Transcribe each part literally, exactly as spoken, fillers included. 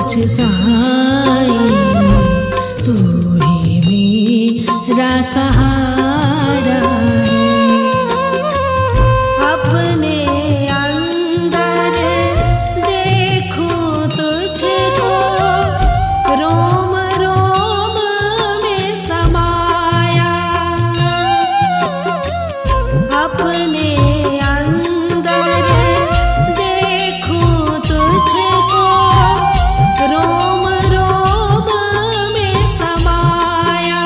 कुछ साई, तू ही मेरा सहारा है। अपने अंदर देखूं तुझको, रोम रोम में समाया। अपने अंदर देखूं तुझको, रोम रोम में समाया।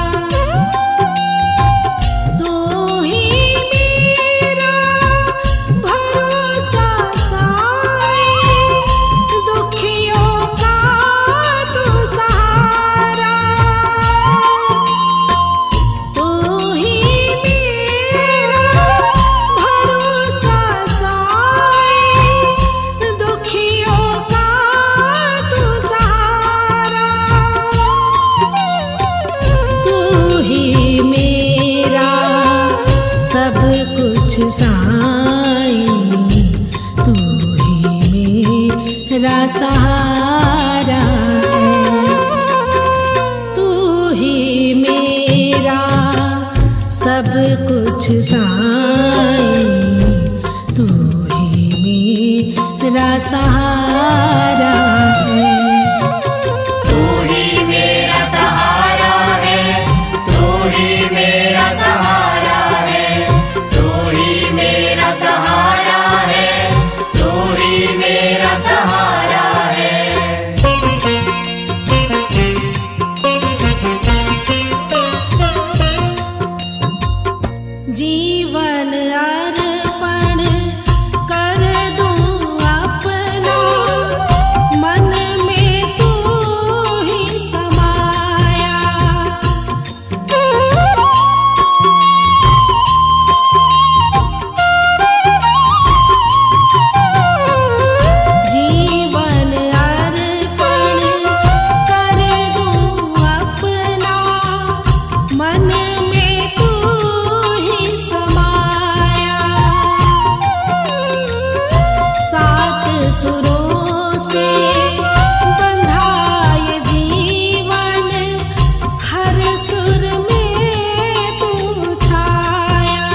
तू ही मेरा भरोसा साई, दुखियों का तू सहारा। तू ही मेरा भरोसा साई, दुखियों का तू सहारा। तू ही मेरा सब कुछ साई, तू ही मेरा सहारा है। तू ही मेरा सब कुछ साई, तू ही मेरा सहारा है। तू ही मेरा सहारा है, तू ही मेरा सहारा है, तू ही मेरा सहारा है, तू ही मेरा सहारा है। जीवन अर्पण कर दूं अपना, मन में तू ही समाया। जीवन अर्पण कर दूं अपना, मन में तू ही समाया। सात सुरों से बंधा ये जीवन, हर सुर में तू छाया।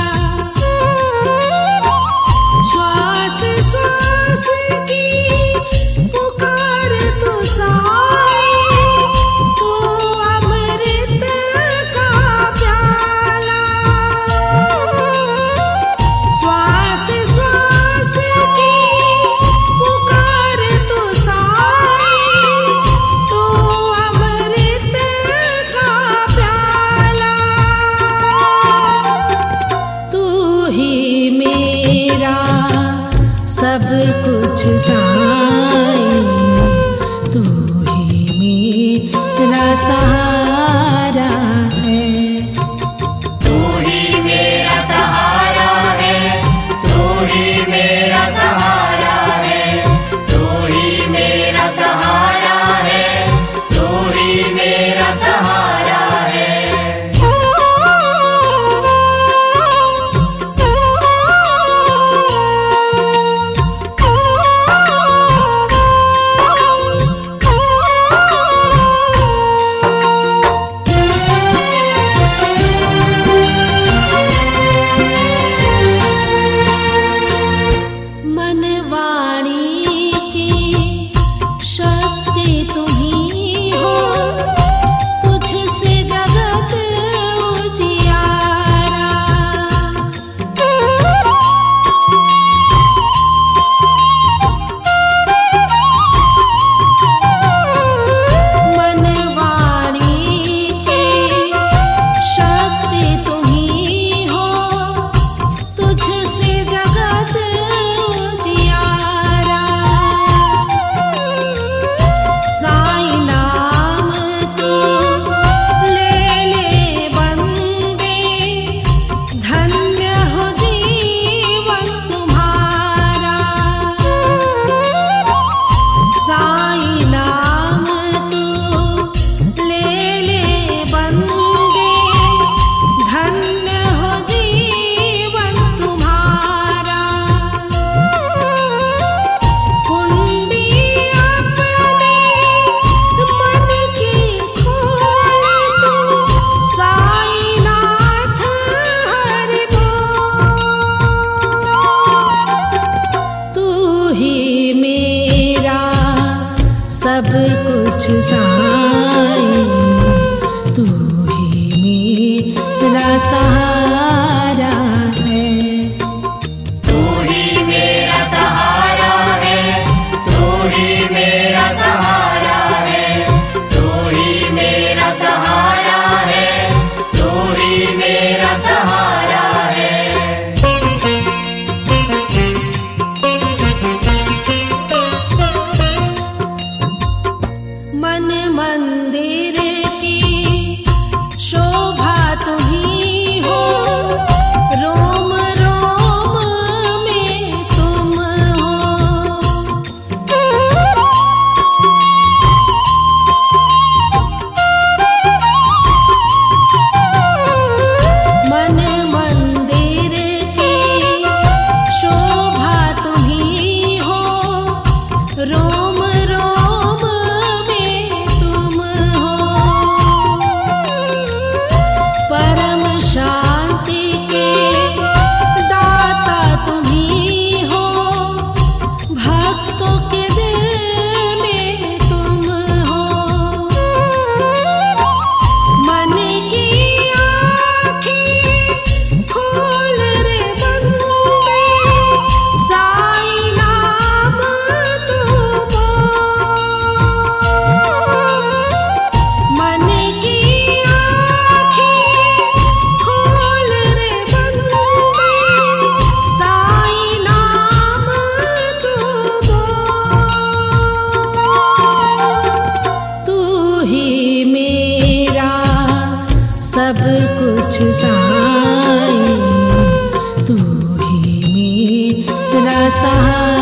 श्वास श्वास की पुकार तू साई, तू अमृत का प्याला। श्वास श्वास की पुकार तू साई, तू अमृत का प्याला। तू ही मेरा सब कुछ साई, तू ही मेरा सहारा है। तू ही मेरा सहारा है, तू ही मेरा सहारा है, तू ही मेरा सहारा है, तू ही मेरा सहारा है। तू मेरा सहारा है। तू ही मेरा सहारा है, तू ही मेरा सहारा है, तू ही मेरा सहारा है, तू ही मेरा सहारा है। मन मंदिर की शोभा तुम्ही हो, रोम रोम में तुम हो। मन मंदिर की शोभा तुम्ही हो, रोम रोम में तुम हो। परम शांति के दाता तुम्ही हो, भक्तों के दिल में तुम हो। मन की आँखें खोल रे बंदे, साईं नाम तू बोल। मन की आँखें खोल रे बंदे, साईं नाम तू बोल। तू ही मेरा सब कुछ साईं, तू ही मेरा सहारा